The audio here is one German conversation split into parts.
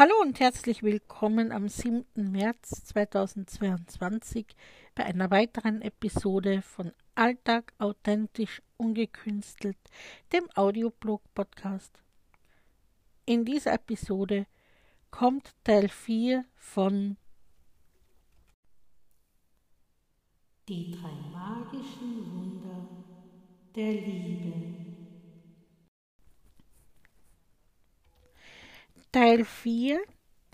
Hallo und herzlich willkommen am 7. März 2022 bei einer weiteren Episode von Alltag authentisch ungekünstelt, dem Audioblog-Podcast. In dieser Episode kommt Teil 4 von Die drei magischen Wunder der Liebe. Teil 4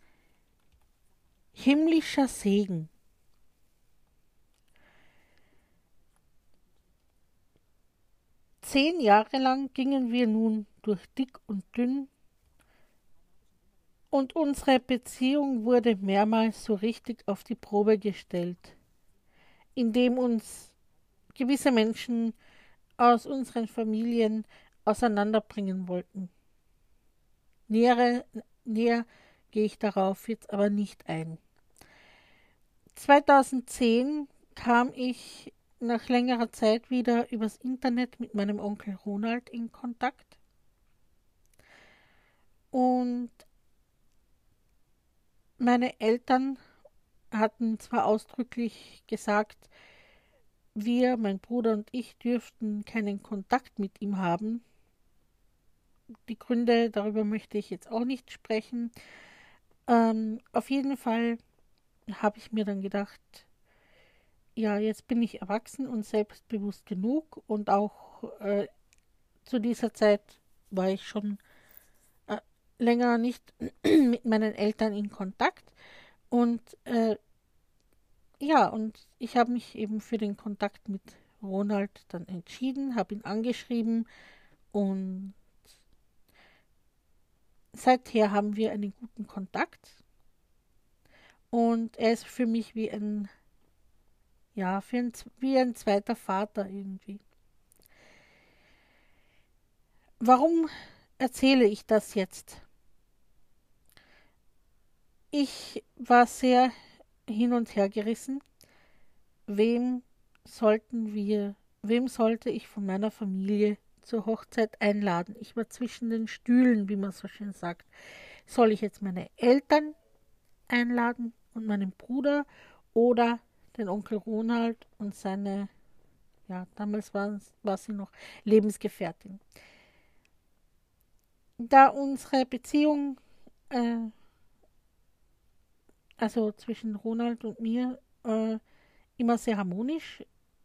Himmlischer Segen. Zehn Jahre lang gingen wir nun durch dick und dünn, und unsere Beziehung wurde mehrmals so richtig auf die Probe gestellt, indem uns gewisse Menschen aus unseren Familien auseinanderbringen wollten. Näher gehe ich darauf jetzt aber nicht ein. 2010 kam ich nach längerer Zeit wieder übers Internet mit meinem Onkel Ronald in Kontakt. Und meine Eltern hatten zwar ausdrücklich gesagt, wir, mein Bruder und ich, dürften keinen Kontakt mit ihm haben. Die Gründe, darüber möchte ich jetzt auch nicht sprechen. Auf jeden Fall habe ich mir dann gedacht, ja, jetzt bin ich erwachsen und selbstbewusst genug, und auch zu dieser Zeit war ich schon länger nicht mit meinen Eltern in Kontakt, und ja, und ich habe mich eben für den Kontakt mit Ronald dann entschieden, habe ihn angeschrieben, und seither haben wir einen guten Kontakt, und er ist für mich wie ein, ja, wie ein zweiter Vater irgendwie. Warum erzähle ich das jetzt? Ich war sehr hin und her gerissen. Wem wem sollte ich von meiner Familie zur Hochzeit einladen? Ich war zwischen den Stühlen, wie man so schön sagt. Soll ich jetzt meine Eltern einladen und meinen Bruder oder den Onkel Ronald und seine, ja, damals war sie noch Lebensgefährtin. Da unsere Beziehung, äh, also zwischen Ronald und mir, immer sehr harmonisch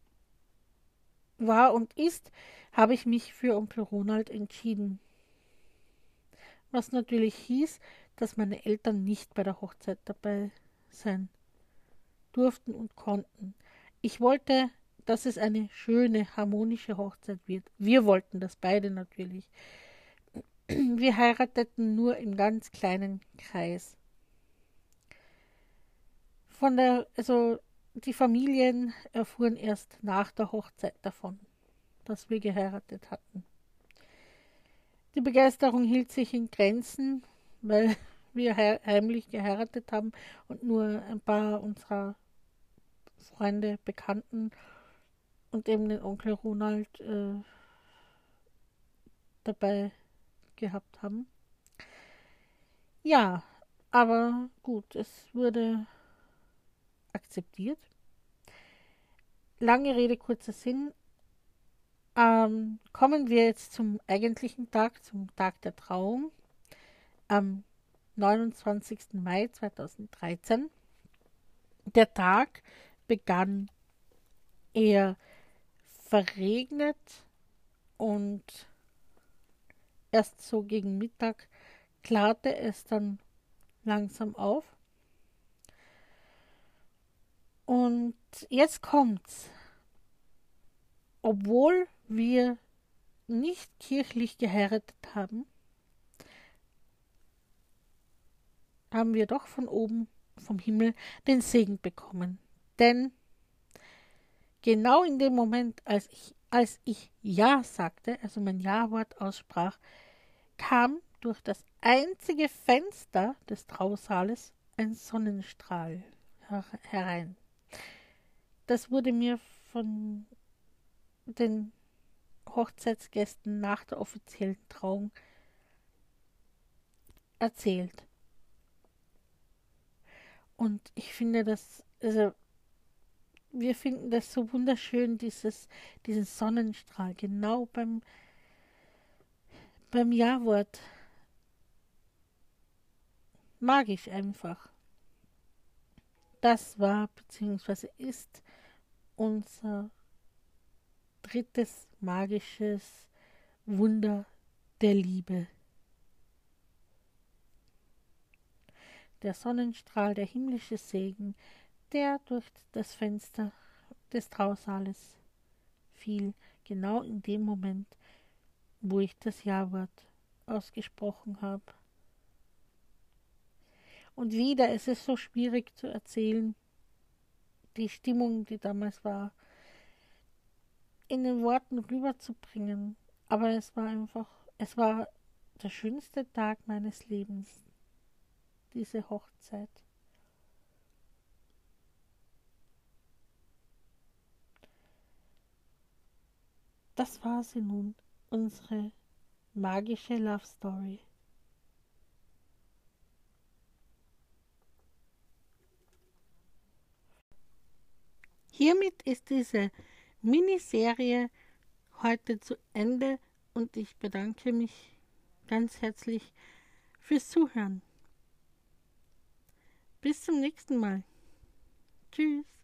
war und ist, habe ich mich für Onkel Ronald entschieden. Was natürlich hieß, dass meine Eltern nicht bei der Hochzeit dabei sein durften und konnten. Ich wollte, dass es eine schöne, harmonische Hochzeit wird. Wir wollten das beide natürlich. Wir heirateten nur im ganz kleinen Kreis. Also die Familien erfuhren erst nach der Hochzeit davon, dass wir geheiratet hatten. Die Begeisterung hielt sich in Grenzen, weil wir heimlich geheiratet haben und nur ein paar unserer Freunde, Bekannten und eben den Onkel Ronald dabei gehabt haben. Ja, aber gut, es wurde akzeptiert. Lange Rede, kurzer Sinn. Kommen wir jetzt zum eigentlichen Tag, zum Tag der Trauung, am 29. Mai 2013. Der Tag begann eher verregnet, und erst so gegen Mittag klarte es dann langsam auf. Und jetzt kommt's. Obwohl wir nicht kirchlich geheiratet haben, haben wir doch von oben, vom Himmel, den Segen bekommen. Denn genau in dem Moment, als ich Ja sagte, also mein Ja-Wort aussprach, kam durch das einzige Fenster des Trausaales ein Sonnenstrahl herein. Das wurde mir von den Hochzeitsgästen nach der offiziellen Trauung erzählt. Und ich finde das, also wir finden das so wunderschön, diesen Sonnenstrahl, genau beim Ja-Wort. Magisch einfach. Das war bzw. ist unser drittes magisches Wunder der Liebe. Der Sonnenstrahl, der himmlische Segen, der durch das Fenster des Trausaales fiel, genau in dem Moment, wo ich das Ja-Wort ausgesprochen habe. Und wieder ist es so schwierig zu erzählen, die Stimmung, die damals war, in den Worten rüberzubringen. Aber es war der schönste Tag meines Lebens, diese Hochzeit. Das war sie nun, unsere magische Love Story. Hiermit ist diese Miniserie heute zu Ende und ich bedanke mich ganz herzlich fürs Zuhören. Bis zum nächsten Mal. Tschüss.